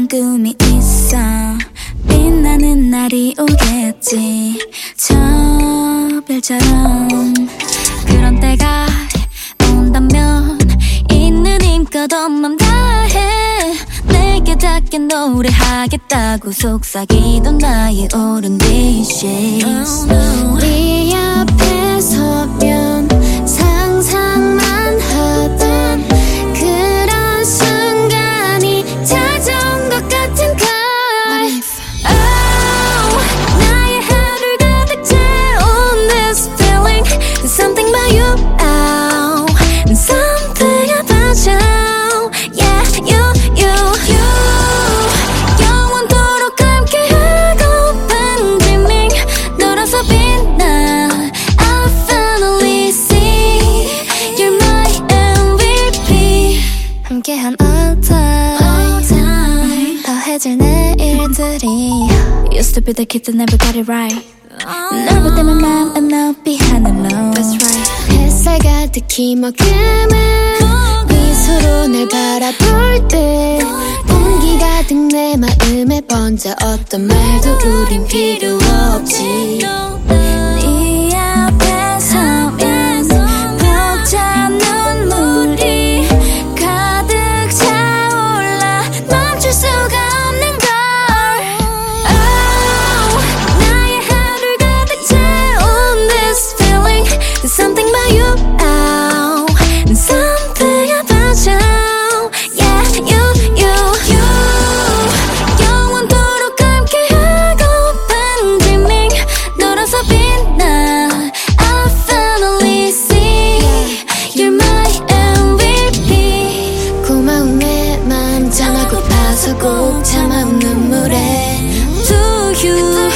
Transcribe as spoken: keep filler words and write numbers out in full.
꿈이 있어. 빛나는 날이 오겠지. 저 별처럼. 그런 때가 온다면 있는 힘껏 맘 다해 내게 닿게 노래하겠다고 속삭이던 나의 오랜 wishes. 네 앞에 서면 상상만 하던 그런 순간이 찾아온 것 같은 걸. Oh, 나의 하루를 가득 채운 this feeling. There's something about you. Oh, something about you. Yeah, you, you, you. 영원토록 함께하고픈 dreaming. 너라서 빛나. I finally see you're my 엠 브이 피. 함께한 all time, all time. 더해질 내일들이 used to be the kid that never got it right. 널 볼 때만 맘은 높이 하늘로. That's right. 햇살 가득히 머금은 미소로 날 바라볼 때 온기 가득 내 마음에 번져. 어떤 말도 우린 필요 없지. 네 앞에 서면 벅찬 눈물이 가득 차올라 멈출 수가 없는 걸. Oh, 나의 하루를 가득 채운 this feeling. There's something about you. Oh, something about you. Yeah, you, you, you. 영원토록 함께하고픈 dreaming. 너라서 빛나. I finally see you're my 엠 브이 피. 고마운 내 맘 전하고파서 꼭 참아온 눈물에 To you.